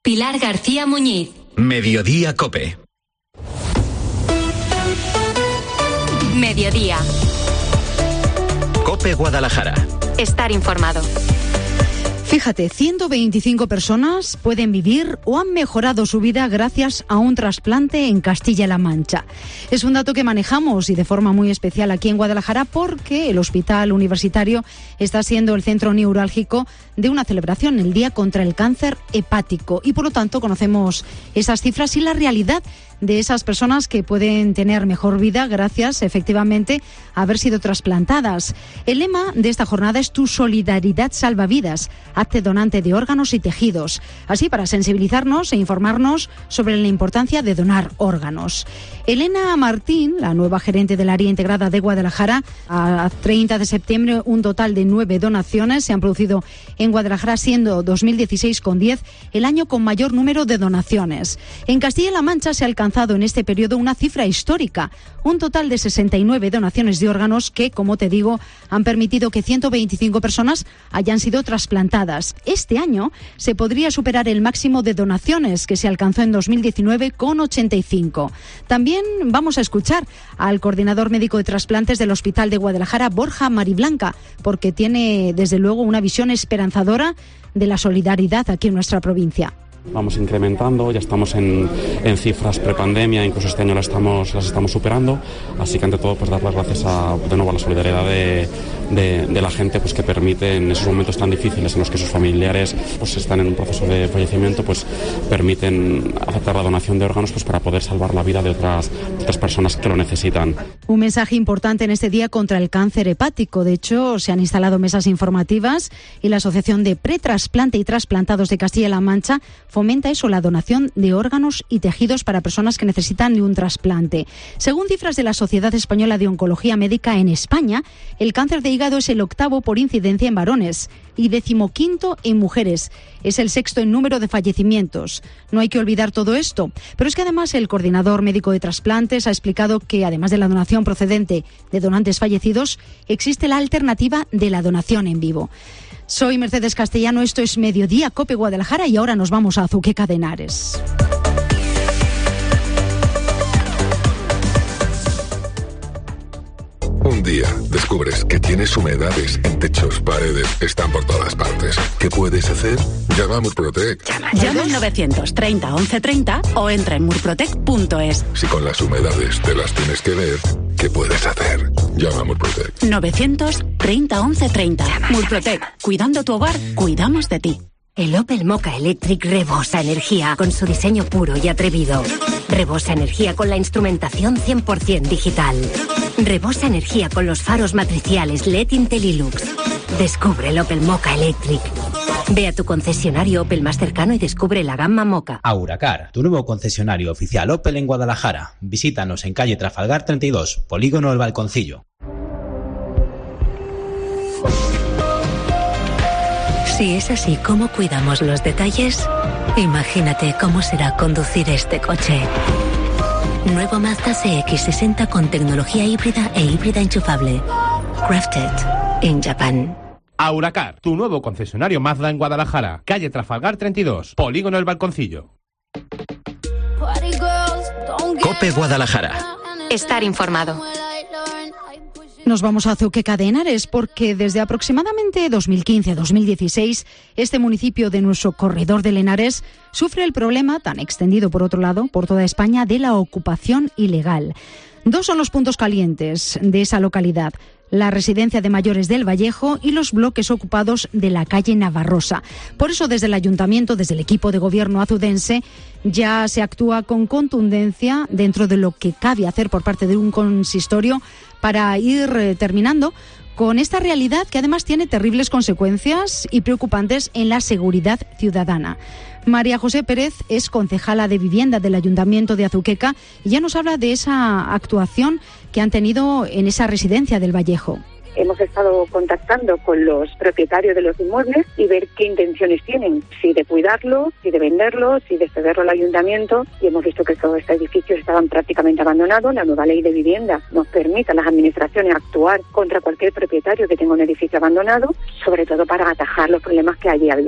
Pilar García Muñiz. Mediodía COPE. Mediodía. COPE Guadalajara. Estar informado. Fíjate, 125 personas pueden vivir o han mejorado su vida gracias a un trasplante en Castilla-La Mancha. Es un dato que manejamos y de forma muy especial aquí en Guadalajara porque el Hospital Universitario está siendo el centro neurálgico de una celebración, el Día contra el Cáncer Hepático. Y por lo tanto conocemos esas cifras y la realidad de esas personas que pueden tener mejor vida gracias, efectivamente, a haber sido trasplantadas. El lema de esta jornada es Tu solidaridad salva vidas. Hazte donante de órganos y tejidos. Así, para sensibilizarnos e informarnos sobre la importancia de donar órganos. Elena Martín, la nueva gerente del área integrada de Guadalajara, a 30 de septiembre un total de 9 donaciones se han producido en Guadalajara, siendo 2016 con 10 el año con mayor número de donaciones. En Castilla-La Mancha se ha alcanzado en este periodo una cifra histórica, un total de 69 donaciones de órganos que, como te digo, han permitido que 125 personas hayan sido trasplantadas. Este año se podría superar el máximo de donaciones que se alcanzó en 2019 con 85. También vamos a escuchar al coordinador médico de trasplantes del Hospital de Guadalajara, Borja Mariblanca, porque tiene desde luego una visión esperanzadora de la solidaridad aquí en nuestra provincia. Vamos incrementando, ya estamos en cifras prepandemia, incluso este año las estamos superando, así que ante todo pues dar las gracias de nuevo a la solidaridad de la gente, pues que permite en esos momentos tan difíciles en los que sus familiares pues están en un proceso de fallecimiento, pues permiten aceptar la donación de órganos pues para poder salvar la vida de otras personas que lo necesitan. Un mensaje importante en este día contra el cáncer hepático. De hecho, se han instalado mesas informativas y la Asociación de Pretrasplante y Trasplantados de Castilla-La Mancha fomenta eso, la donación de órganos y tejidos para personas que necesitan de un trasplante. Según cifras de la Sociedad Española de Oncología Médica, en España, el cáncer de hígado es el 8º por incidencia en varones y 15º en mujeres. Es el 6º en número de fallecimientos. No hay que olvidar todo esto. Pero es que además el coordinador médico de trasplantes ha explicado que además de la donación procedente de donantes fallecidos, existe la alternativa de la donación en vivo. Soy Mercedes Castellano, esto es Mediodía COPE Guadalajara y ahora nos vamos a Azuqueca de Henares. Un día descubres que tienes humedades en techos, paredes, están por todas partes. ¿Qué puedes hacer? Llama a Murprotec. Llama al 930 1130 o entra en murprotec.es. Si con las humedades te las tienes que ver, ¿qué puedes hacer? Llama a Murprotec. 930 1130. Murprotec. Cuidando tu hogar, cuidamos de ti. El Opel Mokka Electric rebosa energía con su diseño puro y atrevido. Rebosa energía con la instrumentación 100% digital. Rebosa energía con los faros matriciales LED Intellilux. Descubre el Opel Mokka Electric. Ve a tu concesionario Opel más cercano y descubre la gama Mokka. Auracar, tu nuevo concesionario oficial Opel en Guadalajara. Visítanos en calle Trafalgar 32, Polígono El Balconcillo. Si es así como cuidamos los detalles, imagínate cómo será conducir este coche. Nuevo Mazda CX-60 con tecnología híbrida e híbrida enchufable. Crafted in Japan. Auracar, tu nuevo concesionario Mazda en Guadalajara. Calle Trafalgar 32, Polígono El Balconcillo. COPE Guadalajara. Estar informado. Nos vamos a Azuqueca de Henares porque desde aproximadamente 2015-2016 este municipio de nuestro corredor del Henares sufre el problema, tan extendido por otro lado, por toda España, de la ocupación ilegal. 2 son los puntos calientes de esa localidad: la residencia de mayores del Vallejo y los bloques ocupados de la calle Navarrosa. Por eso desde el ayuntamiento, desde el equipo de gobierno azudense, ya se actúa con contundencia dentro de lo que cabe hacer por parte de un consistorio para ir terminando con esta realidad que además tiene terribles consecuencias y preocupantes en la seguridad ciudadana. María José Pérez es concejala de vivienda del Ayuntamiento de Azuqueca y ya nos habla de esa actuación que han tenido en esa residencia del Vallejo. Hemos estado contactando con los propietarios de los inmuebles y ver qué intenciones tienen, si de cuidarlo, si de venderlo, si de cederlo al ayuntamiento, y hemos visto que todos estos edificios estaban prácticamente abandonados. La nueva ley de vivienda nos permite a las administraciones actuar contra cualquier propietario que tenga un edificio abandonado, sobre todo para atajar los problemas que allí había.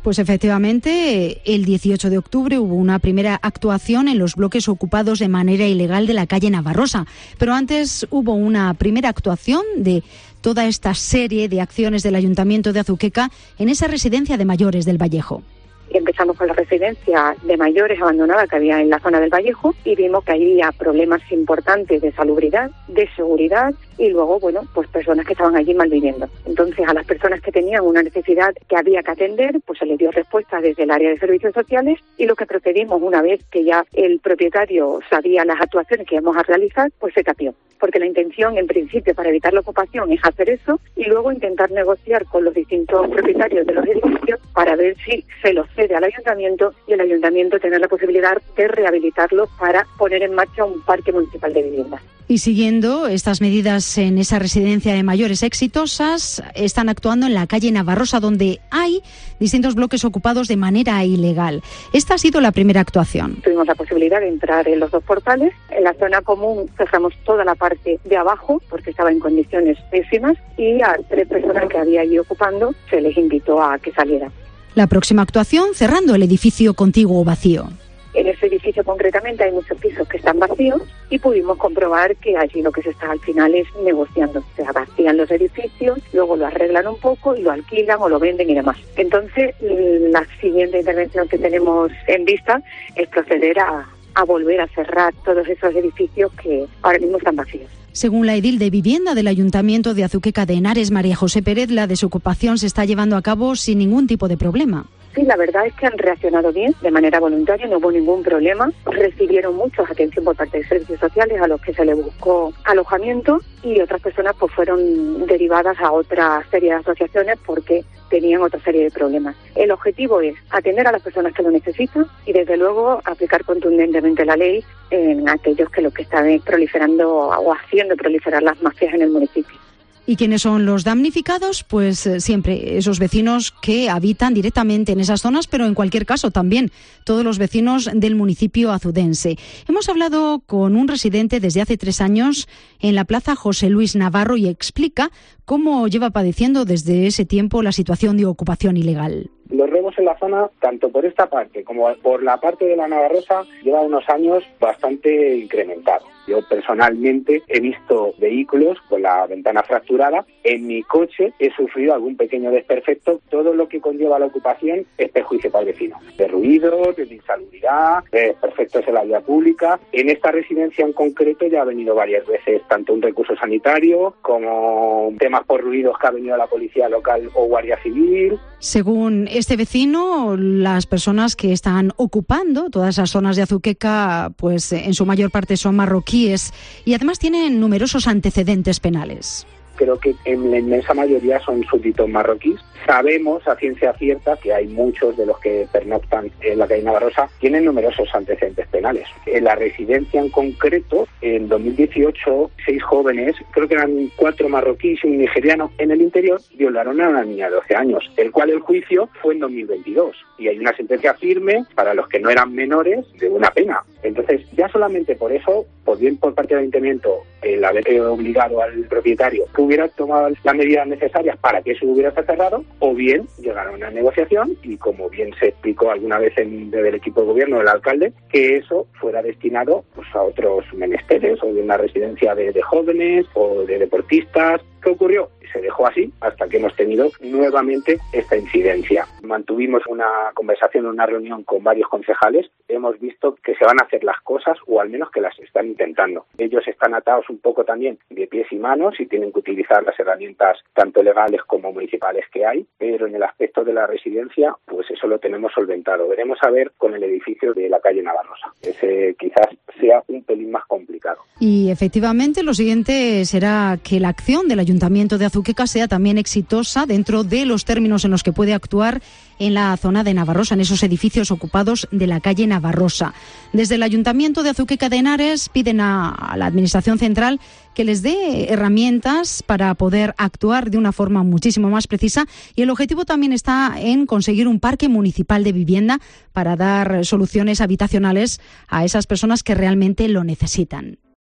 Pues efectivamente, el 18 de octubre hubo una primera actuación en los bloques ocupados de manera ilegal de la calle Navarrosa. Pero antes hubo una primera actuación de toda esta serie de acciones del Ayuntamiento de Azuqueca en esa residencia de mayores del Vallejo. Empezamos con la residencia de mayores abandonada que había en la zona del Vallejo y vimos que había problemas importantes de salubridad, de seguridad y luego, pues personas que estaban allí malviviendo. Entonces, a las personas que tenían una necesidad que había que atender, pues se les dio respuesta desde el área de servicios sociales y lo que procedimos una vez que ya el propietario sabía las actuaciones que íbamos a realizar, pues se capió. Porque la intención, en principio, para evitar la ocupación es hacer eso y luego intentar negociar con los distintos propietarios de los edificios para ver si se los cede al ayuntamiento y el ayuntamiento tener la posibilidad de rehabilitarlo para poner en marcha un parque municipal de viviendas. Y siguiendo estas medidas en esa residencia de mayores exitosas, están actuando en la calle Navarrosa, donde hay distintos bloques ocupados de manera ilegal. Esta ha sido la primera actuación. Tuvimos la posibilidad de entrar en los dos portales. En la zona común cerramos toda la parte de abajo porque estaba en condiciones pésimas y a 3 personas que había allí ocupando se les invitó a que salieran. La próxima actuación cerrando el edificio contiguo vacío. En ese edificio concretamente hay muchos pisos que están vacíos y pudimos comprobar que allí lo que se está al final es negociando. O sea, vacían los edificios, luego lo arreglan un poco y lo alquilan o lo venden y demás. Entonces, la siguiente intervención que tenemos en vista es proceder a volver a cerrar todos esos edificios que ahora mismo están vacíos. Según la edil de vivienda del Ayuntamiento de Azuqueca de Henares, María José Pérez, la desocupación se está llevando a cabo sin ningún tipo de problema. Sí, la verdad es que han reaccionado bien, de manera voluntaria, no hubo ningún problema. Recibieron mucha atención por parte de servicios sociales a los que se les buscó alojamiento y otras personas pues fueron derivadas a otra serie de asociaciones porque tenían otra serie de problemas. El objetivo es atender a las personas que lo necesitan y desde luego aplicar contundentemente la ley en aquellos que lo que están proliferando o haciendo proliferar las mafias en el municipio. ¿Y quiénes son los damnificados? Pues siempre esos vecinos que habitan directamente en esas zonas, pero en cualquier caso también todos los vecinos del municipio azudense. Hemos hablado con un residente desde hace 3 años en la plaza José Luis Navarro y explica cómo lleva padeciendo desde ese tiempo la situación de ocupación ilegal. Los robos en la zona, tanto por esta parte como por la parte de la Navarrosa, lleva unos años bastante incrementado. Yo personalmente he visto vehículos con la ventana fracturada. En mi coche he sufrido algún pequeño desperfecto. Todo lo que conlleva la ocupación es perjuicio para el vecino. De ruidos, de insalubridad, de desperfectos en la vía pública. En esta residencia en concreto ya ha venido varias veces tanto un recurso sanitario como temas por ruidos que ha venido la policía local o guardia civil. Según este vecino, las personas que están ocupando todas esas zonas de Azuqueca, pues en su mayor parte son marroquíes y además tienen numerosos antecedentes penales. Creo que en la inmensa mayoría son súbditos marroquíes. Sabemos a ciencia cierta que hay muchos de los que pernoctan en la calle Navarrosa tienen numerosos antecedentes penales. En la residencia en concreto, en 2018, 6 jóvenes, creo que eran 4 marroquíes y un nigeriano, en el interior violaron a una niña de 12 años, el cual el juicio fue en 2022. Y hay una sentencia firme para los que no eran menores de una pena. Entonces, ya solamente por eso, pues bien por parte del ayuntamiento, el haber obligado al propietario que hubiera tomado las medidas necesarias para que eso hubiera estado cerrado, o bien llegar a una negociación y, como bien se explicó alguna vez desde el equipo de gobierno del alcalde, que eso fuera destinado pues a otros menesteres, o de una residencia de jóvenes o de deportistas. ¿Qué ocurrió? Se dejó así hasta que hemos tenido nuevamente esta incidencia. Mantuvimos una conversación, una reunión con varios concejales. Hemos visto que se van a hacer las cosas, o al menos que las están intentando. Ellos están atados un poco también de pies y manos y tienen que utilizar las herramientas tanto legales como municipales que hay, pero en el aspecto de la residencia, pues eso lo tenemos solventado. Veremos a ver con el edificio de la calle Navarrosa. Ese quizás sea un pelín más complicado. Y efectivamente lo siguiente será que la acción del Ayuntamiento de Azuqueca sea también exitosa dentro de los términos en los que puede actuar en la zona de Navarrosa, en esos edificios ocupados de la calle Navarrosa. Desde el Ayuntamiento de Azuqueca de Henares piden a la Administración Central que les dé herramientas para poder actuar de una forma muchísimo más precisa, y el objetivo también está en conseguir un parque municipal de vivienda para dar soluciones habitacionales a esas personas que realmente lo necesitan.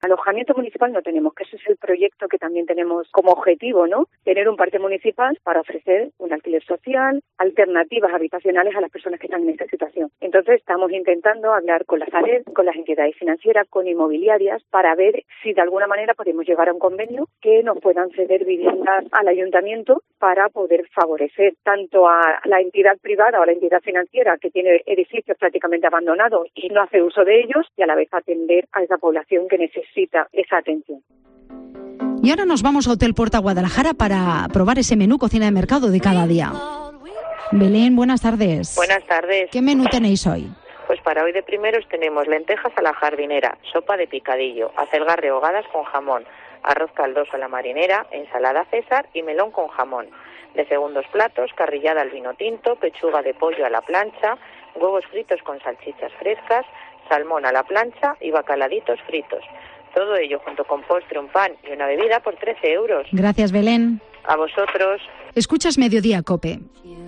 Alojamiento municipal no tenemos, que ese es el proyecto que también tenemos como objetivo, ¿no? Tener un parque municipal para ofrecer un alquiler social, alternativas habitacionales a las personas que están en esta situación. Entonces estamos intentando hablar con la Sareb, con las entidades financieras, con inmobiliarias, para ver si de alguna manera podemos llegar a un convenio que nos puedan ceder viviendas al ayuntamiento para poder favorecer tanto a la entidad privada o a la entidad financiera que tiene edificios prácticamente abandonados y no hace uso de ellos, y a la vez atender a esa población que necesita esa atención. Y ahora nos vamos a Hotel Porta Guadalajara para probar ese menú cocina de mercado de cada día. Belén, buenas tardes. Buenas tardes. ¿Qué menú tenéis hoy? Pues para hoy de primeros tenemos lentejas a la jardinera, sopa de picadillo, acelgas rehogadas con jamón, arroz caldoso a la marinera, ensalada César y melón con jamón. De segundos platos, carrillada al vino tinto, pechuga de pollo a la plancha, huevos fritos con salchichas frescas, salmón a la plancha y bacaladitos fritos. Todo ello junto con postre, un pan y una bebida por 13 euros. Gracias, Belén. A vosotros. Escuchas Mediodía, COPE.